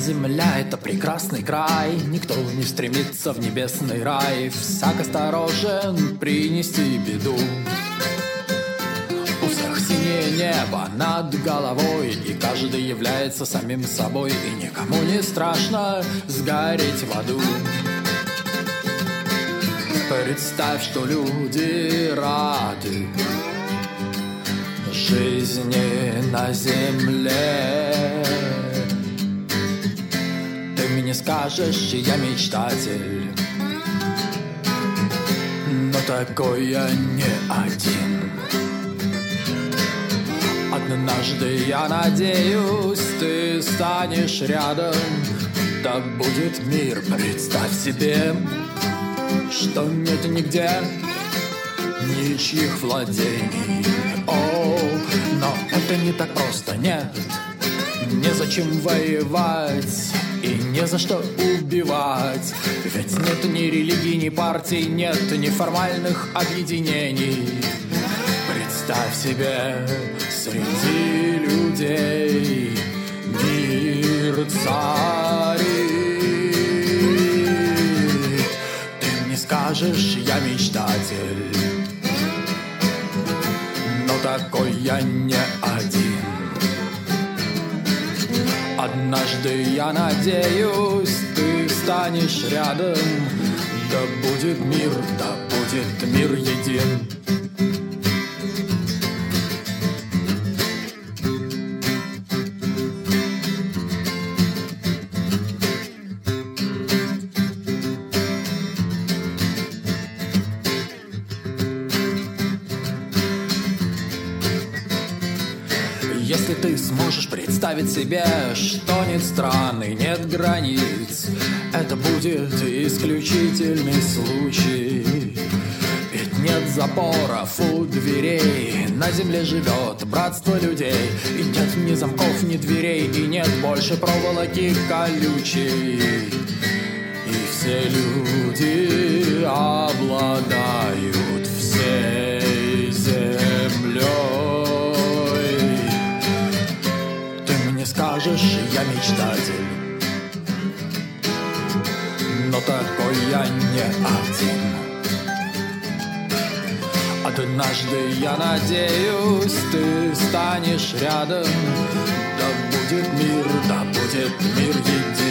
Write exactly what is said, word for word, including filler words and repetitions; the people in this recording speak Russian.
Земля — это прекрасный край, никто не стремится в небесный рай. Всяк осторожен принести беду. У всех синее небо над головой, и каждый является самим собой, и никому не страшно сгореть в аду. Представь, что люди рады жизни на земле. Ты мне скажешь, я мечтатель, но такой я не один. Однажды, я надеюсь, ты станешь рядом. Да будет мир, представь себе, что нет нигде ничьих владений. О, но это не так просто, нет. Незачем воевать и не за что убивать. Ведь нет ни религии, ни партий, нет ни формальных объединений. Представь себе, среди людей мир царит. Ты мне скажешь, я мечтатель, но такой я не один. Однажды, я надеюсь, ты станешь рядом. Да будет мир, да будет мир един. Если ты сможешь представить себе, что нет страны, нет границ, это будет исключительный случай. Ведь нет запоров у дверей, на земле живет братство людей. И нет ни замков, ни дверей, и нет больше проволоки колючей. И все люди обладают всей землей. Скажешь, я мечтатель, но такой я не один. Однажды, я надеюсь, ты станешь рядом. Да будет мир, да будет мир един.